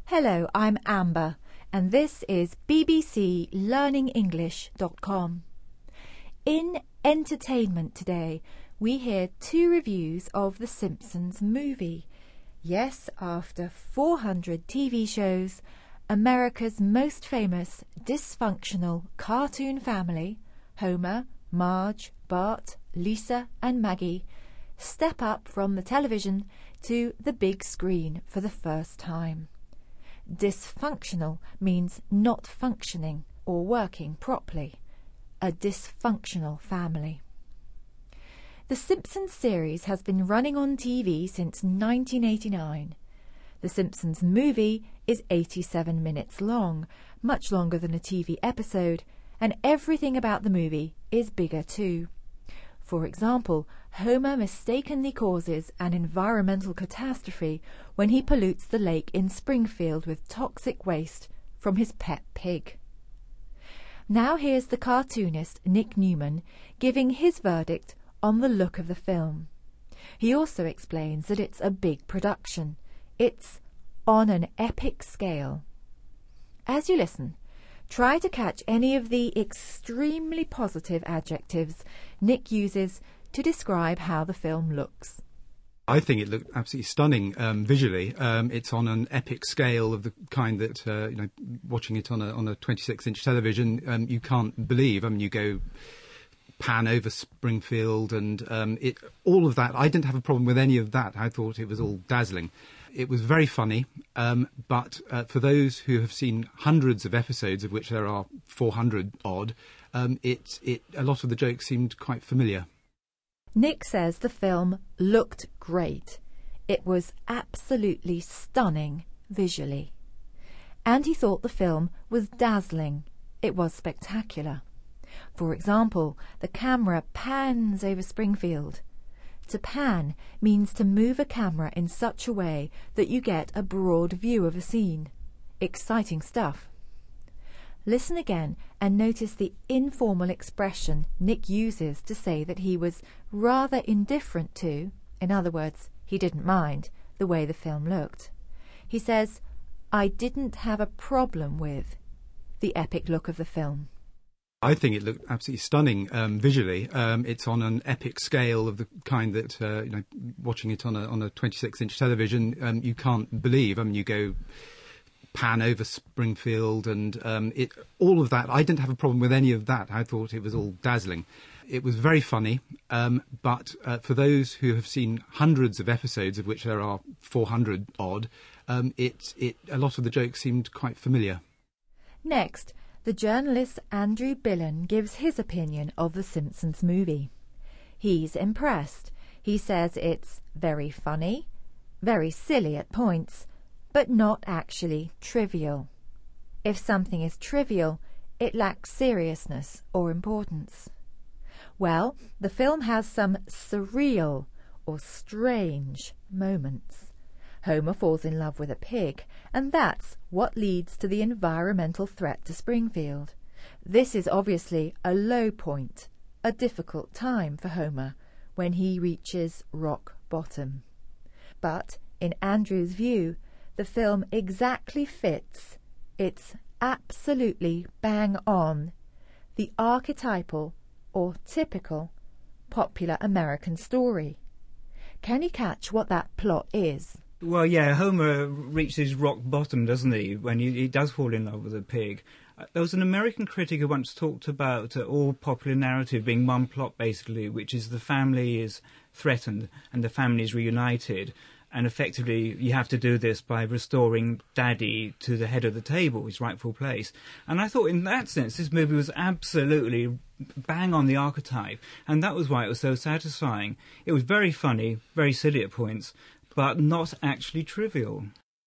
Hello, I'm Amber, and this is BBC LearningEnglish.com. In entertainment today, we hear 2 reviews of The Simpsons movie. Yes, after 400 TV shows, America's most famous dysfunctional cartoon family, Homer, Marge, Bart, Lisa and Maggie, step up from the television to the big screen for the first time. Dysfunctional means not functioning or working properly. A dysfunctional family. The Simpsons series has been running on TV since 1989. The Simpsons movie is 87 minutes long, much longer than a TV episode, and everything about the movie is bigger too. For example, Homer mistakenly causes an environmental catastrophe when he pollutes the lake in Springfield with toxic waste from his pet pig. Now here's the cartoonist Nick Newman giving his verdict on the look of the film. He also explains that it's a big production. It's on an epic scale. As you listen, try to catch any of the extremely positive adjectives Nick uses to describe how the film looks. I think it looked absolutely stunning visually. It's on an epic scale of the kind that, watching it on a 26-inch television, you can't believe. I mean, you go pan over Springfield and all of that. I didn't have a problem with any of that. I thought it was all dazzling. It was very funny, but for those who have seen hundreds of episodes, of which there are 400 odd, a lot of the jokes seemed quite familiar. Nick says the film looked great. It was absolutely stunning visually. And he thought the film was dazzling. It was spectacular. For example, the camera pans over Springfield. To pan means to move a camera in such a way that you get a broad view of a scene. Exciting stuff. Listen again and notice the informal expression Nick uses to say that he was rather indifferent to, in other words, he didn't mind, the way the film looked. He says, "I didn't have a problem with" the epic look of the film. I think it looked absolutely stunning visually. It's on an epic scale of the kind that, watching it on a 26-inch television, you can't believe. I mean, you go pan over Springfield and all of that. I didn't have a problem with any of that. I thought it was all dazzling. It was very funny, but for those who have seen hundreds of episodes, of which there are 400 odd, a lot of the jokes seemed quite familiar. Next, the journalist Andrew Billen gives his opinion of The Simpsons movie. He's impressed. He says it's very funny, very silly at points, but not actually trivial. If something is trivial, it lacks seriousness or importance. Well, the film has some surreal or strange moments. Homer falls in love with a pig, and that's what leads to the environmental threat to Springfield. This is obviously a low point, a difficult time for Homer when he reaches rock bottom. But, in Andrew's view, the film exactly fits. It's absolutely bang on. The archetypal or typical popular American story. Can you catch what that plot is? Well, yeah, Homer reaches rock bottom, doesn't he, when he does fall in love with a pig. There was an American critic who once talked about all popular narrative being one plot, basically, which is the family is threatened and the family is reunited. And effectively, you have to do this by restoring Daddy to the head of the table, his rightful place. And I thought, in that sense, this movie was absolutely bang on the archetype. And that was why it was so satisfying. It was very funny, very silly at points, but not actually trivial.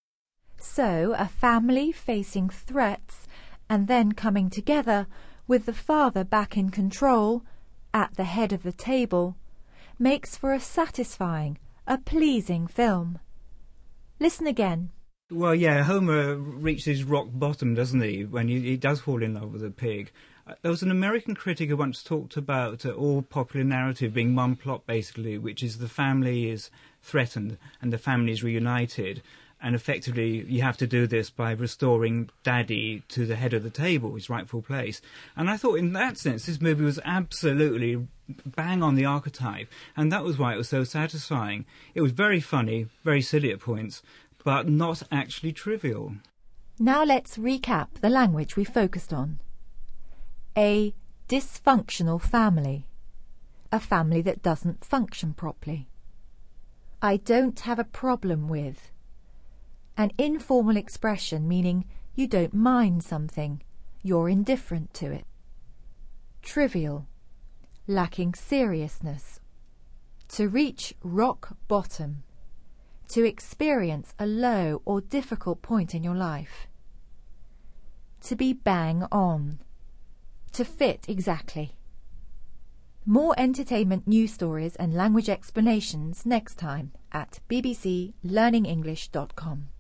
So, a family facing threats and then coming together with the father back in control, at the head of the table, makes for a satisfying, a pleasing film. Listen again. Well, yeah, Homer reaches rock bottom, doesn't he, when he does fall in love with a pig. There was an American critic who once talked about all popular narrative being one plot, basically, which is the family is threatened and the family is reunited. And effectively, you have to do this by restoring Daddy to the head of the table, his rightful place. And I thought, in that sense, this movie was absolutely bang on the archetype. And that was why it was so satisfying. It was very funny, very silly at points, but not actually trivial. Now let's recap the language we focused on. A dysfunctional family. A family that doesn't function properly. I don't have a problem with. An informal expression meaning you don't mind something, you're indifferent to it. Trivial, lacking seriousness. To reach rock bottom. To experience a low or difficult point in your life. To be bang on. To fit exactly. More entertainment news stories and language explanations next time at bbclearningenglish.com.